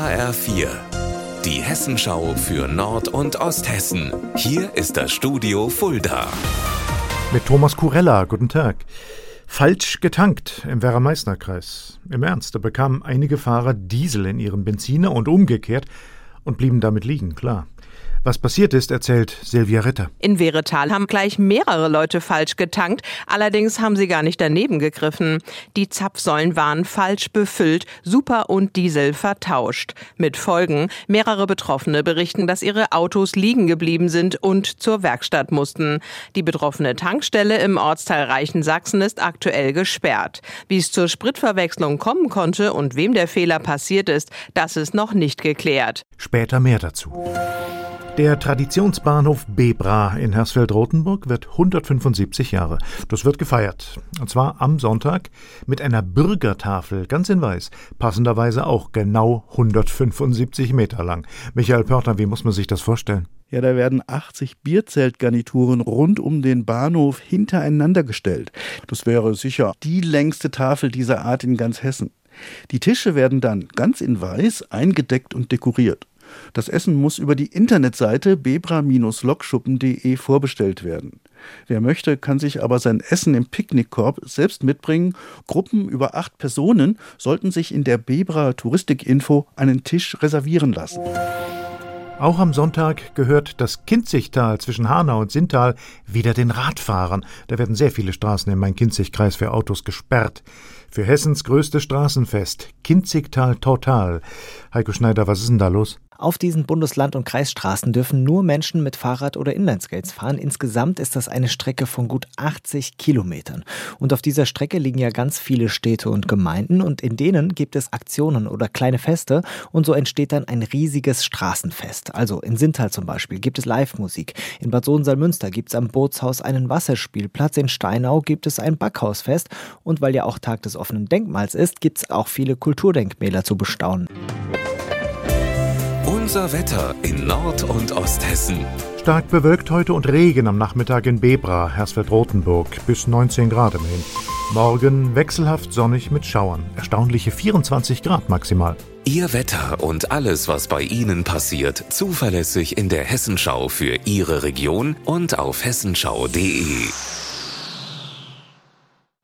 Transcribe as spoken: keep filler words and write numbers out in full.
H R vier, die Hessenschau für Nord- und Osthessen. Hier ist das Studio Fulda. Mit Thomas Kurella, guten Tag. Falsch getankt im Werra-Meißner-Kreis. Im Ernst, da bekamen einige Fahrer Diesel in ihren Benziner und umgekehrt und blieben damit liegen, klar. Was passiert ist, erzählt Silvia Ritter. In Wehretal haben gleich mehrere Leute falsch getankt. Allerdings haben sie gar nicht daneben gegriffen. Die Zapfsäulen waren falsch befüllt, Super und Diesel vertauscht. Mit Folgen: mehrere Betroffene berichten, dass ihre Autos liegen geblieben sind und zur Werkstatt mussten. Die betroffene Tankstelle im Ortsteil Reichensachsen ist aktuell gesperrt. Wie es zur Spritverwechslung kommen konnte und wem der Fehler passiert ist, das ist noch nicht geklärt. Später mehr dazu. Der Traditionsbahnhof Bebra in Hersfeld-Rotenburg wird hundertfünfundsiebzig Jahre. Das wird gefeiert. Und zwar am Sonntag mit einer Bürgertafel, ganz in weiß. Passenderweise auch genau hundertfünfundsiebzig Meter lang. Michael Pörtner, wie muss man sich das vorstellen? Ja, da werden achtzig Bierzeltgarnituren rund um den Bahnhof hintereinander gestellt. Das wäre sicher die längste Tafel dieser Art in ganz Hessen. Die Tische werden dann ganz in weiß eingedeckt und dekoriert. Das Essen muss über die Internetseite bebra Bindestrich lokschuppen punkt de vorbestellt werden. Wer möchte, kann sich aber sein Essen im Picknickkorb selbst mitbringen. Gruppen über acht Personen sollten sich in der Bebra Touristikinfo einen Tisch reservieren lassen. Auch am Sonntag gehört das Kinzigtal zwischen Hanau und Sinntal wieder den Radfahrern. Da werden sehr viele Straßen im Main-Kinzig-Kreis für Autos gesperrt. Für Hessens größtes Straßenfest, Kinzigtal Total. Heiko Schneider, was ist denn da los? Auf diesen Bundesland- und Kreisstraßen dürfen nur Menschen mit Fahrrad oder Inlineskates fahren. Insgesamt ist das eine Strecke von gut achtzig Kilometern. Und auf dieser Strecke liegen ja ganz viele Städte und Gemeinden und in denen gibt es Aktionen oder kleine Feste und so entsteht dann ein riesiges Straßenfest. Also in Sinntal zum Beispiel gibt es Live-Musik. In Bad Sohn-Salmünster gibt es am Bootshaus einen Wasserspielplatz. In Steinau gibt es ein Backhausfest. Und weil ja auch Tag des offenen Denkmals ist, gibt es auch viele Kulturdenkmäler zu bestaunen. Unser Wetter in Nord- und Osthessen. Stark bewölkt heute und Regen am Nachmittag in Bebra, Hersfeld-Rotenburg, bis neunzehn Grad immerhin. Morgen wechselhaft sonnig mit Schauern. Erstaunliche vierundzwanzig Grad maximal. Ihr Wetter und alles, was bei Ihnen passiert, zuverlässig in der Hessenschau für Ihre Region und auf hessenschau punkt de.